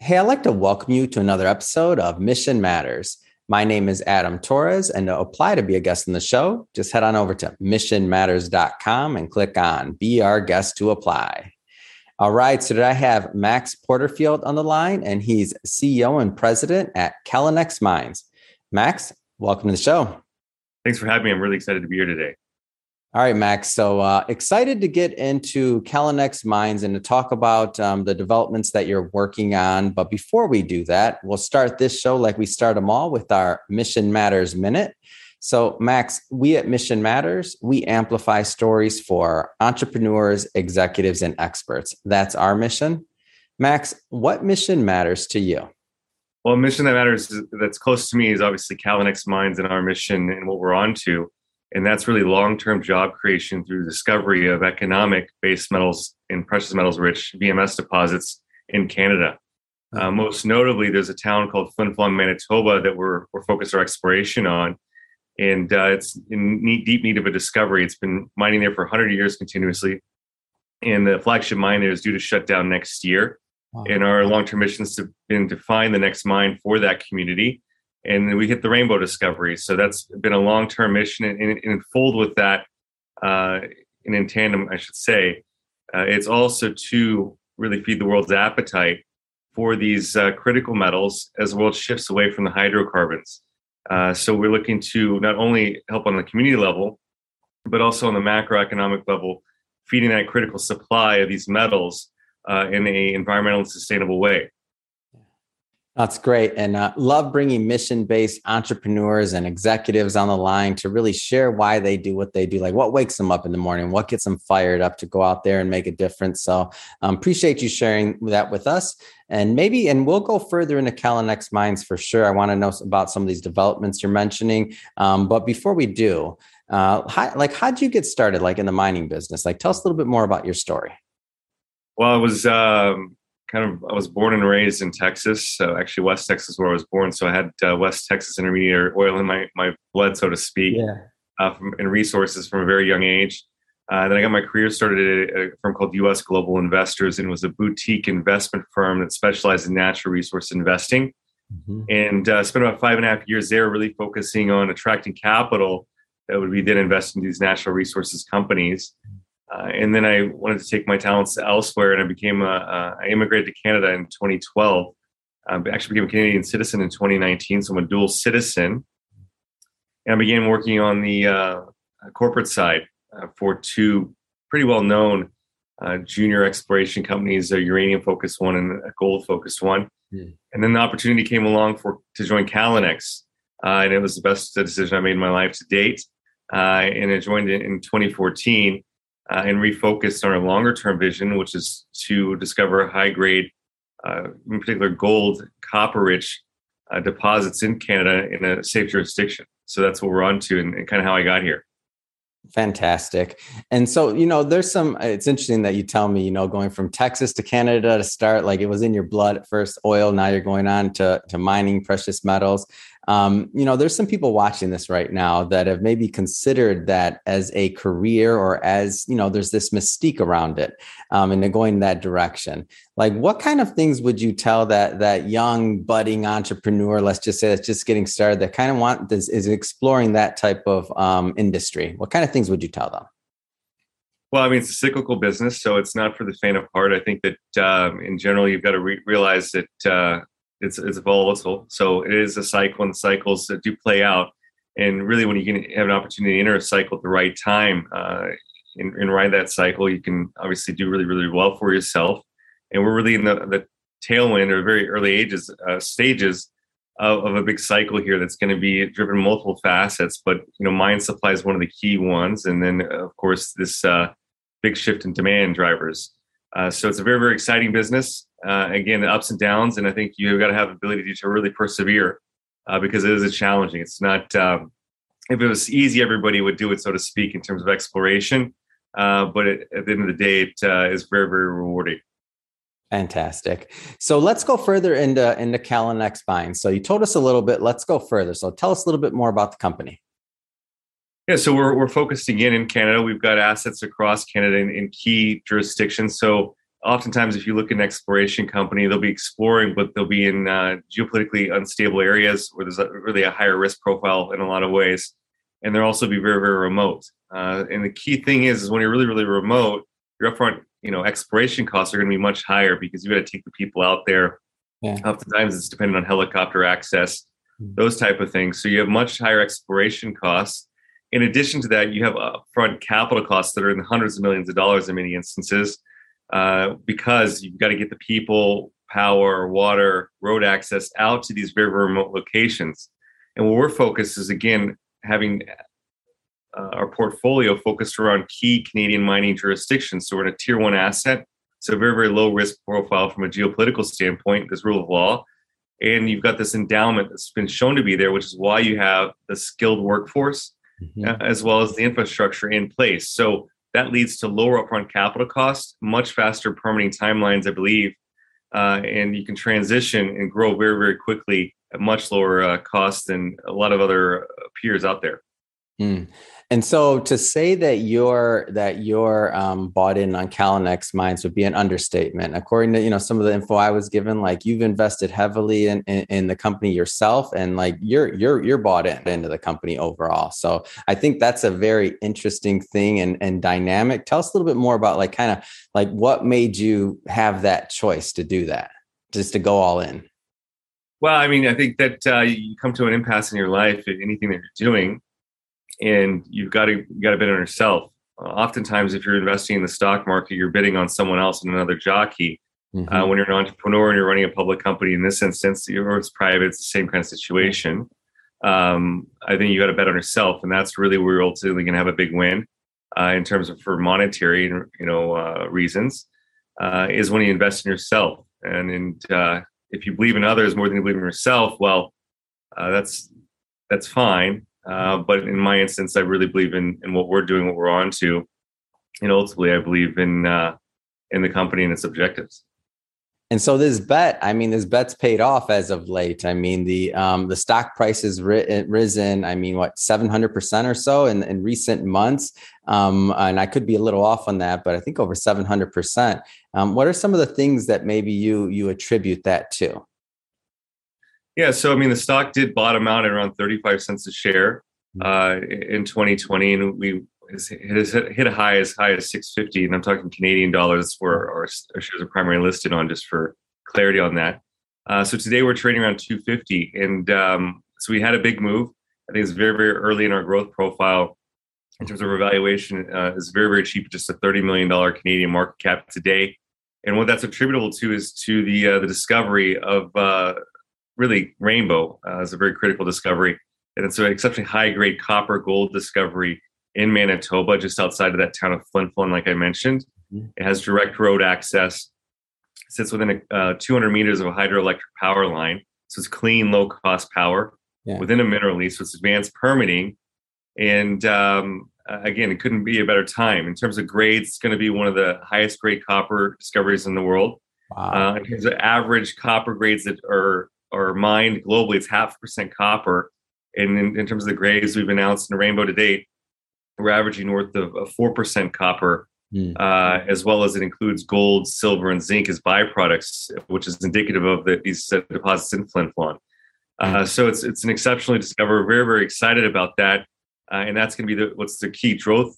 Hey, I'd like to welcome you to another episode of Mission Matters. My name is Adam Torres, and to apply to be a guest on the show, just head on over to missionmatters.com and click on Be Our Guest to apply. All right, so today I have Max Porterfield on the line, and he's CEO and president at Calinex Mines. Max, welcome to the show. Thanks for having me. I'm really excited to be here today. All right, Max. So excited to get into Calinex Mines and to talk about the developments that you're working on. But before we do that, we'll start this show like we start them all with our Mission Matters Minute. So Max, we at Mission Matters, we amplify stories for entrepreneurs, executives, and experts. That's our mission. Max, what mission matters to you? Well, a mission that matters that's close to me is obviously Calinex Mines and our mission and what we're on to. And that's really long-term job creation through discovery of economic base metals and precious metals rich VMS deposits in Canada. Most notably, there's a town called Flin Flon, Manitoba that we're focused our exploration on. And it's in deep need of a discovery. It's been mining there for 100 years continuously. And the flagship mine there is due to shut down next year. Wow. And our long-term mission has been to find the next mine for that community. And we hit the rainbow discovery. So that's been a long-term mission. And fold with that, and in tandem, I should say, it's also to really feed the world's appetite for these critical metals as the world shifts away from the hydrocarbons. So we're looking to not only help on the community level, but also on the macroeconomic level, feeding that critical supply of these metals in a environmentally sustainable way. That's great. And love bringing mission-based entrepreneurs and executives on the line to really share why they do what they do, like what wakes them up in the morning, what gets them fired up to go out there and make a difference. So appreciate you sharing that with us. And we'll go further into Calinex Mines for sure. I want to know about some of these developments you're mentioning. But before we do, how'd you get started like in the mining business? Like tell us a little bit more about your story. Well, I was born and raised in Texas, so actually West Texas where I was born. So I had West Texas intermediate oil in my blood, so to speak, and resources from a very young age. Then I got my career started at a firm called U.S. Global Investors, and it was a boutique investment firm that specialized in natural resource investing. Mm-hmm. And spent about 5.5 years there, really focusing on attracting capital that would be then invested in these natural resources companies. And then I wanted to take my talents elsewhere, and I immigrated to Canada in 2012. I actually became a Canadian citizen in 2019, so I'm a dual citizen. And I began working on the corporate side for two pretty well-known junior exploration companies, a uranium-focused one and a gold-focused one. Mm. And then the opportunity came along to join Calinex, and it was the best decision I made in my life to date. And I joined in 2014. And refocused on our longer-term vision, which is to discover high-grade, in particular gold, copper-rich deposits in Canada in a safe jurisdiction. So that's what we're on to and kind of how I got here. Fantastic. And so, it's interesting that you tell me, going from Texas to Canada to start, like it was in your blood at first, oil, now you're going on to mining precious metals. There's some people watching this right now that have maybe considered that as a career or as, there's this mystique around it, and they're going that direction. Like what kind of things would you tell that young budding entrepreneur, let's just say that's just getting started, that kind of is exploring that type of industry? What kind of things would you tell them? Well, I mean, it's a cyclical business, so it's not for the faint of heart. I think that in general, you've got to realize that it's volatile. So it is a cycle, and cycles that do play out. And really, when you can have an opportunity to enter a cycle at the right time and ride that cycle, you can obviously do really, really well for yourself. And we're really in the tailwind or very early stages of a big cycle here that's going to be driven multiple facets. But, mine supply is one of the key ones. And then, of course, this big shift in demand drivers. So it's a very, very exciting business. Again, the ups and downs, and I think you've got to have the ability to really persevere because it is a challenging. It's not, if it was easy, everybody would do it, so to speak, in terms of exploration. But at the end of the day, it is very, very rewarding. Fantastic. So let's go further into Calinex Mines. So you told us a little bit. Let's go further. So tell us a little bit more about the company. Yeah, so we're focusing in Canada. We've got assets across Canada in key jurisdictions. So oftentimes, if you look at an exploration company, they'll be exploring, but they'll be in geopolitically unstable areas where there's really a higher risk profile in a lot of ways. And they'll also be very, very remote. And the key thing is when you're really, really remote, your upfront, exploration costs are going to be much higher because you got to take the people out there. Yeah. Oftentimes it's dependent on helicopter access, those type of things. So you have much higher exploration costs. In addition to that, you have upfront capital costs that are in the hundreds of millions of dollars in many instances, because you've got to get the people, power, water, road access out to these very, very remote locations. And what we're focused is, again, having our portfolio focused around key Canadian mining jurisdictions. So we're in a tier 1 asset. So very, very low risk profile from a geopolitical standpoint, there's rule of law. And you've got this endowment that's been shown to be there, which is why you have the skilled workforce, as well as the infrastructure in place. So that leads to lower upfront capital costs, much faster permitting timelines, I believe. And you can transition and grow very, very quickly at much lower cost than a lot of other peers out there. And so to say that you're bought in on Calnex mines would be an understatement. According to some of the info I was given, like you've invested heavily in the company yourself, and like you're bought into the company overall. So I think that's a very interesting thing and dynamic. Tell us a little bit more about what made you have that choice to do that, just to go all in. Well, I mean, I think that you come to an impasse in your life in anything that you're doing, and you got to bid on yourself. Oftentimes, if you're investing in the stock market, you're bidding on someone else and another jockey. When you're an entrepreneur and you're running a public company, in this instance, or it's private, it's the same kind of situation. I think you got to bet on yourself, and that's really where you're ultimately going to have a big win in terms of for monetary, reasons. Is when you invest in yourself, and if you believe in others more than you believe in yourself, well, that's fine. But in my instance, I really believe in what we're doing, what we're on to. And ultimately, I believe in the company and its objectives. And so this bet's paid off as of late. I mean, the stock price has risen, 700% or so in recent months. And I could be a little off on that, but I think over 700%. What are some of the things that maybe you attribute that to? Yeah, so the stock did bottom out at around 35 cents a share in 2020, and it has hit a high as 650, and I'm talking Canadian dollars, where our shares are primarily listed on, just for clarity on that. So today we're trading around 250, and so we had a big move. I think it's very, very early in our growth profile in terms of evaluation. It's very, very cheap, just a $30 million Canadian market cap today, and what that's attributable to is to the discovery of really Rainbow is a very critical discovery. And it's an exceptionally high-grade copper gold discovery in Manitoba, just outside of that town of Flin Flon, like I mentioned. It has direct road access. It sits within 200 meters of a hydroelectric power line. So it's clean, low-cost power within a mineral lease. So it's advanced permitting. And again, it couldn't be a better time. In terms of grades, it's going to be one of the highest grade copper discoveries in the world. Wow. In terms of average copper grades that are mined globally, it's 0.5% copper. And in terms of the grades we've announced in Rainbow to date, we're averaging north of 4% copper, as well as it includes gold, silver, and zinc as byproducts, which is indicative of these deposits in Flin Flon. So it's an exceptionally discovery. We're very, very excited about that. And that's going to be what's the key growth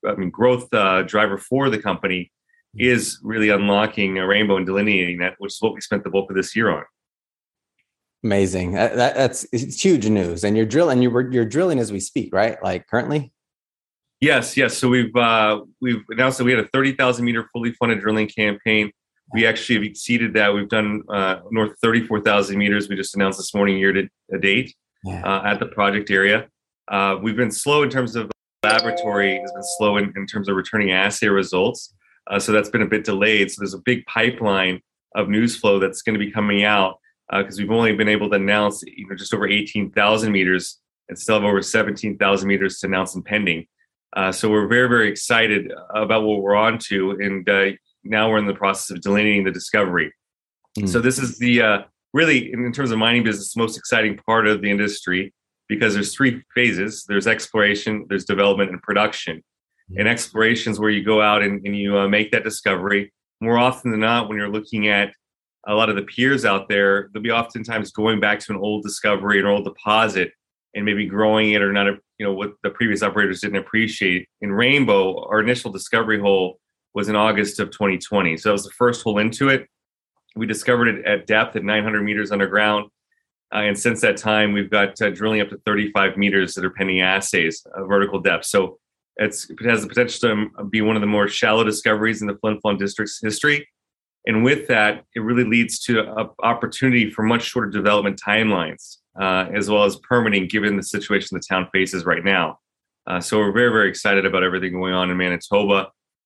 driver for the company, is really unlocking a Rainbow and delineating that, which is what we spent the bulk of this year on. Amazing. It's huge news. And you're drilling as we speak, right? Like currently? Yes. So we've announced that we had a 30,000 meter fully funded drilling campaign. We actually have exceeded that. We've done north of 34,000 meters. We just announced this morning year to date at the project area. We've been slow in terms of laboratory, has been slow in terms of returning assay results. So that's been a bit delayed. So there's a big pipeline of news flow that's going to be coming out, because we've only been able to announce just over 18,000 meters and still have over 17,000 meters to announce and pending. So we're very, very excited about what we're on to. And now we're in the process of delineating the discovery. So this is the really, in terms of mining business, the most exciting part of the industry, because there's three phases. There's exploration, there's development, and production. And exploration is where you go out and you make that discovery. more often than not, when you're looking at a lot of the peers out there, they'll be oftentimes going back to an old discovery, an old deposit, and maybe growing it or not, what the previous operators didn't appreciate. In Rainbow, our initial discovery hole was in August of 2020. So that was the first hole into it. We discovered it at depth at 900 meters underground. And since that time, we've got drilling up to 35 meters that are pending assays, vertical depth. So it has the potential to be one of the more shallow discoveries in the Flin Flon district's history. And with that, it really leads to an opportunity for much shorter development timelines, as well as permitting, given the situation the town faces right now. So we're very, very excited about everything going on in Manitoba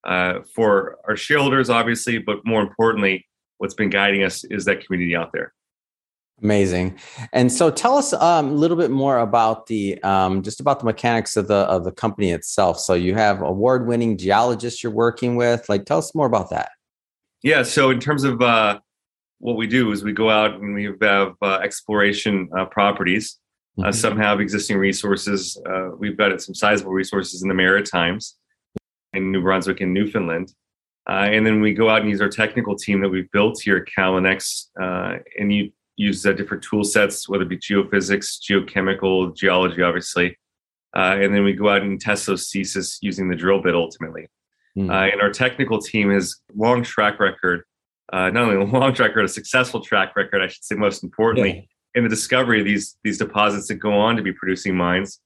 for our shareholders, obviously, but more importantly, what's been guiding us is that community out there. Amazing. And so tell us a little bit more about just about the mechanics of the company itself. So you have award-winning geologists you're working with. Like, tell us more about that. Yeah. So in terms of what we do is we go out and we have exploration properties. Some have existing resources. We've got some sizable resources in the Maritimes, in New Brunswick and Newfoundland. And then we go out and use our technical team that we've built here at Calnex, and you use different tool sets, whether it be geophysics, geochemical, geology, obviously. And then we go out and test those theses using the drill bit ultimately. And our technical team has long track record, not only a long track record, a successful track record, I should say, most importantly, in the discovery of these deposits that go on to be producing mines.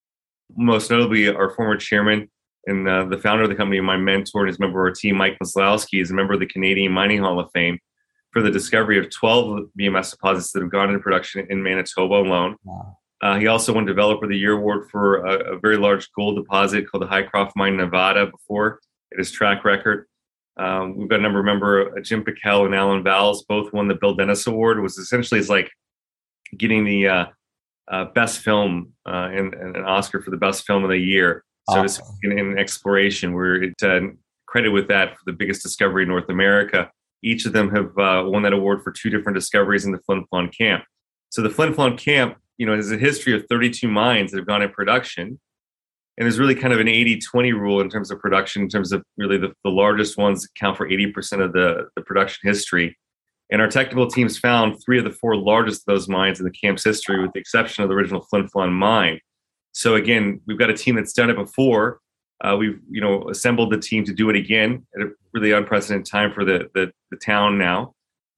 Most notably, our former chairman and the founder of the company, my mentor and his member of our team, Mike Maslowski, is a member of the Canadian Mining Hall of Fame for the discovery of 12 VMS deposits that have gone into production in Manitoba alone. Wow. He also won Developer of the Year award for a very large gold deposit called the Highcroft Mine in Nevada before it is track record. We've got a member, Jim Piquel and Alan Valls, both won the Bill Dennis Award. It was essentially like getting the best film and an Oscar for the best film of the year. So awesome. In exploration, we're credited with that for the biggest discovery in North America. Each of them have won that award for 2 different discoveries in the Flin Flon camp. So the Flin Flon camp, has a history of 32 mines that have gone in production. And there's really kind of an 80-20 rule in terms of production, in terms of really the largest ones account for 80% of the production history. And our technical teams found 3 of the 4 largest of those mines in the camp's history, with the exception of the original Flin Flon mine. So again, we've got a team that's done it before. We've assembled the team to do it again at a really unprecedented time for the town now.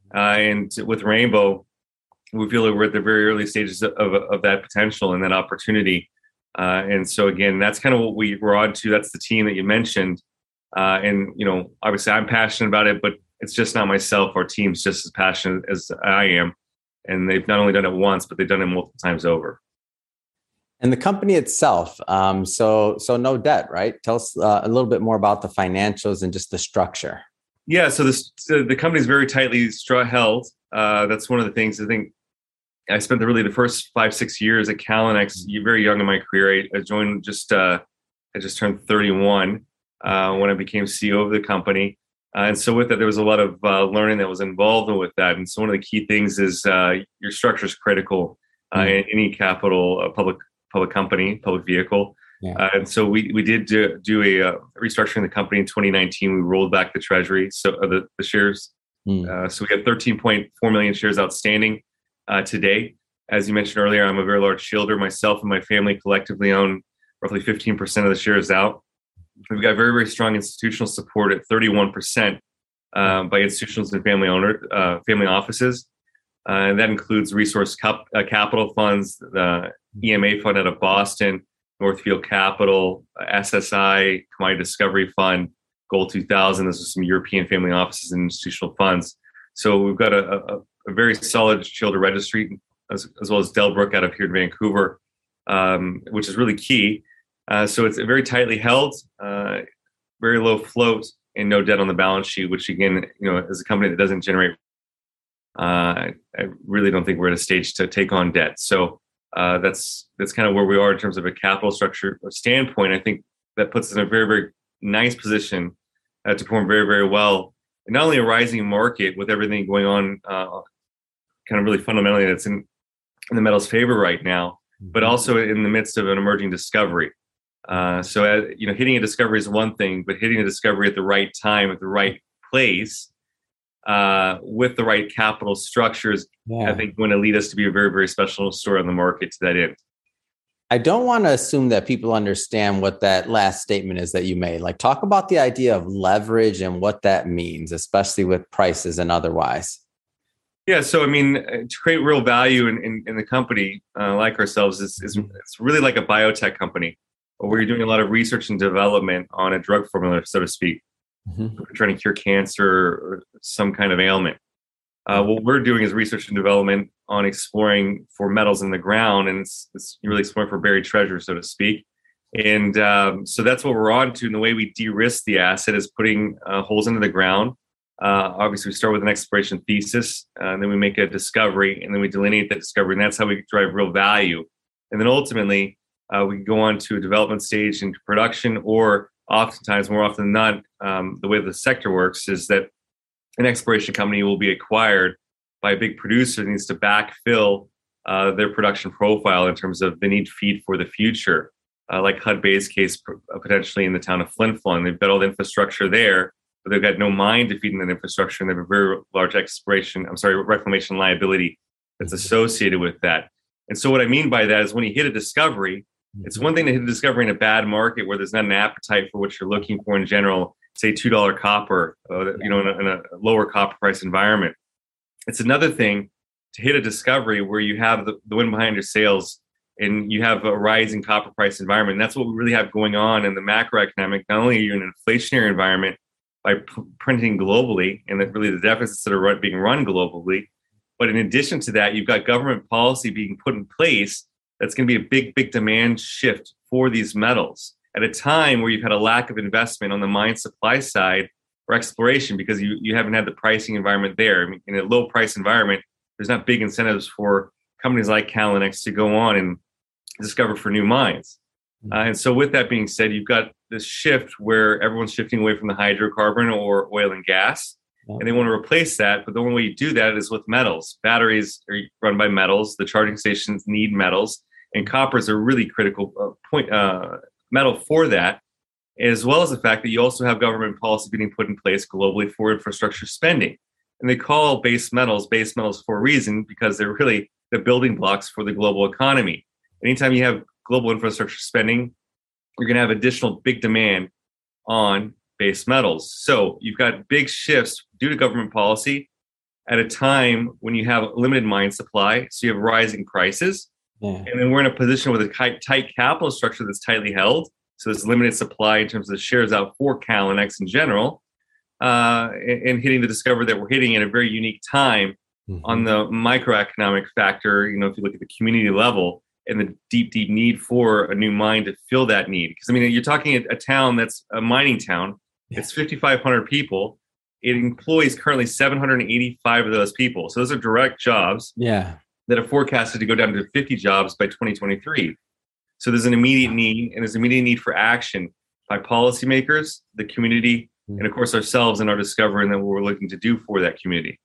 And with Rainbow, we feel that we're at the very early stages of that potential and that opportunity. And so again, that's kind of what we're on to. That's the team that you mentioned. And obviously I'm passionate about it, but it's just not myself. Our team's just as passionate as I am. And they've not only done it once, but they've done it multiple times over. And the company itself, so no debt, right? Tell us a little bit more about the financials and just the structure. Yeah, so the company is very tightly held. That's one of the things I think. I spent the first 5-6 years at Calnex, very young in my career. I joined I just turned 31 when I became CEO of the company. And so with that, there was a lot of learning that was involved with that. And so one of the key things is your structure is critical in any capital public company, public vehicle. Yeah. And so we did do a restructuring the company in 2019. We rolled back the treasury, so the shares. So we have 13.4 million shares outstanding today. As you mentioned earlier, I'm a very large shareholder. Myself and my family collectively own roughly 15% of the shares out. We've got very, very strong institutional support at 31% by institutions and family offices. And that includes Resource Capital Funds, the EMA Fund out of Boston, Northfield Capital, SSI, Commodity Discovery Fund, Gold 2000. Those are some European family offices and institutional funds. So we've got a very solid shareholder registry, as well as Delbrook out of here in Vancouver, which is really key. So it's very tightly held, very low float, and no debt on the balance sheet, which again, as a company that doesn't generate, I really don't think we're at a stage to take on debt. So that's kind of where we are in terms of a capital structure standpoint. I think that puts us in a very, very nice position to perform very, very well. And not only a rising market with everything going on, kind of really fundamentally that's in the metal's favor right now, but also in the midst of an emerging discovery. So hitting a discovery is one thing, but hitting a discovery at the right time, at the right place with the right capital structures, I think going to lead us to be a very, very special story on the market to that end. I don't want to assume that people understand what that last statement is that you made. Like, talk about the idea of leverage and what that means, especially with prices and otherwise. Yeah, so I mean, to create real value in the company like ourselves is it's really like a biotech company where you're doing a lot of research and development on a drug formula, so to speak. We're trying to cure cancer or some kind of ailment. What we're doing is research and development on exploring for metals in the ground, and it's really exploring for buried treasure, so to speak. And so that's what we're on to. And the way we de-risk the asset is putting holes into the ground. Obviously, we start with an exploration thesis, and then we make a discovery, and then we delineate that discovery, and that's how we drive real value. And then ultimately, we go on to a development stage into production, or oftentimes, more often than not, the way the sector works is that an exploration company will be acquired by a big producer that needs to backfill their production profile in terms of the need feed for the future, like Hudbay's case, potentially in the town of Flin Flon. They've got all the infrastructure there, but they've got no mine to feed in that infrastructure, and they have a very large reclamation liability that's associated with that. And so what I mean by that is when you hit a discovery, it's one thing to hit a discovery in a bad market where there's not an appetite for what you're looking for in general, say $2 copper, in a lower copper price environment. It's another thing to hit a discovery where you have the wind behind your sails and you have a rising copper price environment. And that's what we really have going on in the macroeconomic. Not only are you in an inflationary environment by printing globally, and that really the deficits that are being run globally, but in addition to that, you've got government policy being put in place that's going to be a big, big demand shift for these metals at a time where you've had a lack of investment on the mine supply side or exploration because you haven't had the pricing environment there. I mean, in a low price environment, there's not big incentives for companies like Calnex to go on and discover for new mines. And so with that being said, you've got this shift where everyone's shifting away from the hydrocarbon or oil and gas, and they want to replace that. But the only way you do that is with metals. Batteries are run by metals. The charging stations need metals, and copper is a really critical metal for that, as well as the fact that you also have government policy being put in place globally for infrastructure spending. And they call base metals for a reason, because they're really the building blocks for the global economy. Anytime you have global infrastructure spending, you're going to have additional big demand on base metals. So you've got big shifts due to government policy at a time when you have limited mine supply. So you have rising prices. And then we're in a position with a tight capital structure that's tightly held. So there's limited supply in terms of shares out for Calnex in general, and hitting the discovery that we're hitting at a very unique time on the microeconomic factor. If you look at the community level and the deep, deep need for a new mine to fill that need. Because, I mean, you're talking a town that's a mining town. It's 5,500 people. It employs currently 785 of those people. So those are direct jobs. That are forecasted to go down to 50 jobs by 2023. So there's an immediate need, and there's an immediate need for action by policymakers, the community, and of course ourselves and our discovery and what we're looking to do for that community.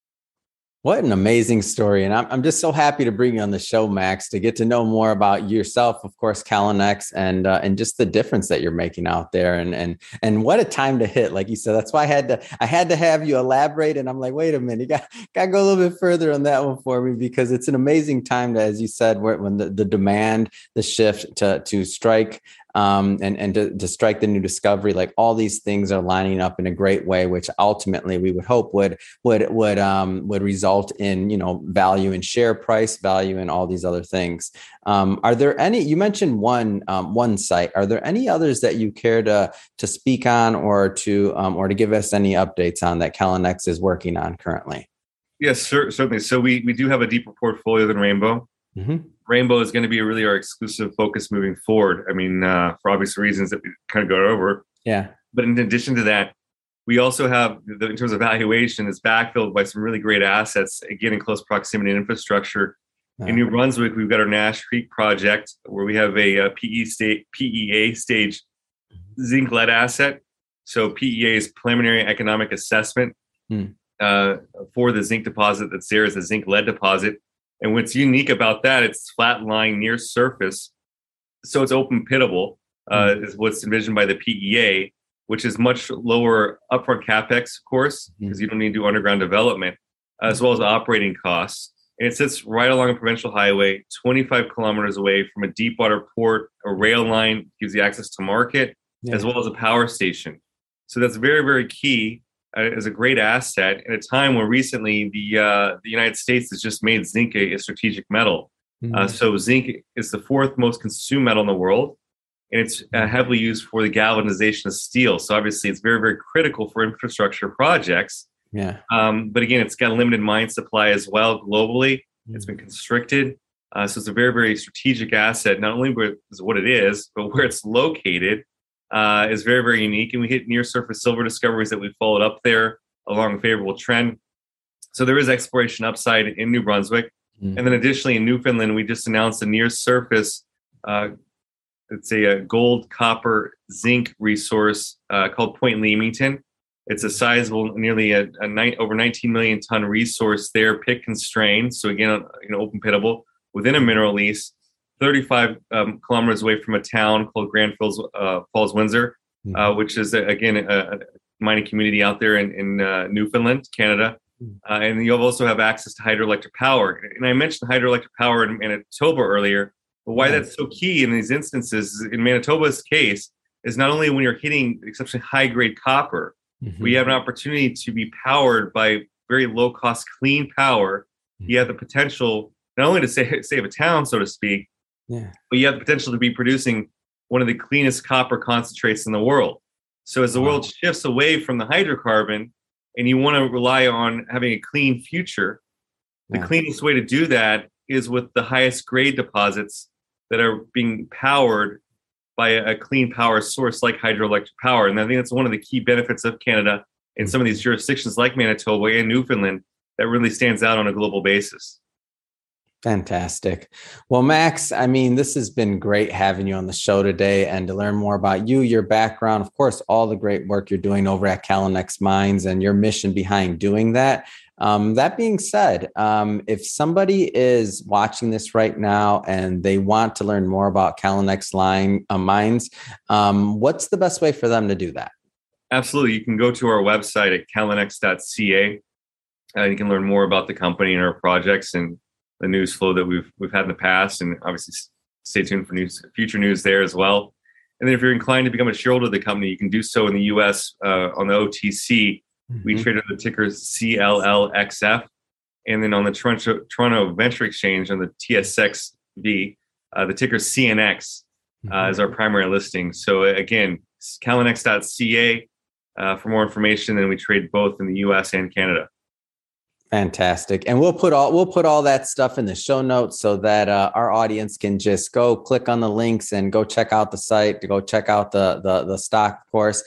What an amazing story. And I'm just so happy to bring you on the show, Max, to get to know more about yourself, of course, Calnex, and just the difference that you're making out there. And what a time to hit. Like you said, that's why I had to have you elaborate. And I'm like, wait a minute, you got to go a little bit further on that one for me, because it's an amazing time to, as you said, when the demand, the shift to strike and to strike the new discovery, like all these things are lining up in a great way, which ultimately we would hope would result in, value in share price, value in all these other things. Are there any, you mentioned one site, are there any others that you care to speak on or to give us any updates on that Calnex is working on currently? Yes, certainly. So we do have a deeper portfolio than Rainbow. Rainbow is going to be really our exclusive focus moving forward. I mean, for obvious reasons that we kind of go over. But in addition to that, we also have, in terms of valuation, is backfilled by some really great assets, again, in close proximity to infrastructure. In New Brunswick, we've got our Nash Creek project, where we have a PEA stage zinc lead asset. So PEA is preliminary economic assessment for the zinc deposit that's there as a zinc lead deposit. And what's unique about that, it's flat lying near surface. So it's open pittable, is what's envisioned by the PEA, which is much lower upfront capex, of course, because you don't need to do underground development, as well as operating costs. And it sits right along a provincial highway, 25 kilometers away from a deep water port. A rail line gives you access to market, as well as a power station. So that's very, very key as a great asset at a time where recently the United States has just made zinc a strategic metal. So zinc is the fourth most consumed metal in the world, and it's heavily used for the galvanization of steel. So obviously it's very, very critical for infrastructure projects. But again, it's got a limited mine supply as well globally. It's been constricted. So it's a very, very strategic asset, not only what it is, but where it's located is very, very unique. And we hit near surface silver discoveries that we followed up there along a favorable trend. So there is exploration upside in New Brunswick. And then additionally in Newfoundland, we just announced a near surface, it's a gold, copper, zinc resource called Point Leamington. It's a sizable, nearly over 19 million ton resource there, pit constrained. So again, open pittable within a mineral lease, 35 kilometers away from a town called Grand Falls, Windsor, which is again a mining community out there in Newfoundland, Canada. And you also have access to hydroelectric power. And I mentioned hydroelectric power in Manitoba earlier, but why that's so key in these instances, in Manitoba's case, is not only when you're hitting exceptionally high grade copper, we have an opportunity to be powered by very low cost, clean power. You have the potential not only to save a town, so to speak, but you have the potential to be producing one of the cleanest copper concentrates in the world. So as the world shifts away from the hydrocarbon and you want to rely on having a clean future, the cleanest way to do that is with the highest grade deposits that are being powered by a clean power source like hydroelectric power. And I think that's one of the key benefits of Canada in some of these jurisdictions like Manitoba and Newfoundland that really stands out on a global basis. Fantastic. Well, Max, I mean, this has been great having you on the show today and to learn more about you, your background, of course, all the great work you're doing over at Calnex Mines and your mission behind doing that. That being said, if somebody is watching this right now and they want to learn more about Calnex Mines, what's the best way for them to do that? Absolutely. You can go to our website at calnex.ca. You can learn more about the company and our projects and the news flow that we've had in the past, and obviously stay tuned for future news there as well. And then if you're inclined to become a shareholder of the company, you can do so in the U.S. On the OTC. We trade under the ticker CLLXF, and then on the Toronto Venture Exchange on the TSXV, the ticker CNX is our primary listing. So again, calnex.ca for more information, and we trade both in the U.S. and Canada. Fantastic. And we'll put all that stuff in the show notes so that our audience can just go click on the links and go check out the site, to go check out the stock, of course.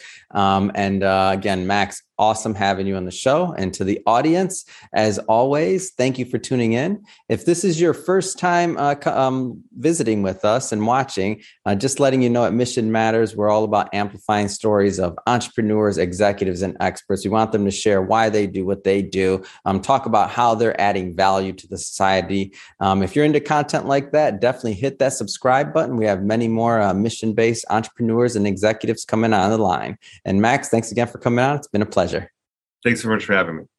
Again, Max, awesome having you on the show. And to the audience, as always, thank you for tuning in. If this is your first time visiting with us and watching, just letting you know at Mission Matters, we're all about amplifying stories of entrepreneurs, executives, and experts. We want them to share why they do what they do, talk about how they're adding value to the society. If you're into content like that, definitely hit that subscribe button. We have many more mission-based entrepreneurs and executives coming on the line. And Max, thanks again for coming on. It's been a pleasure. Thanks so much for having me.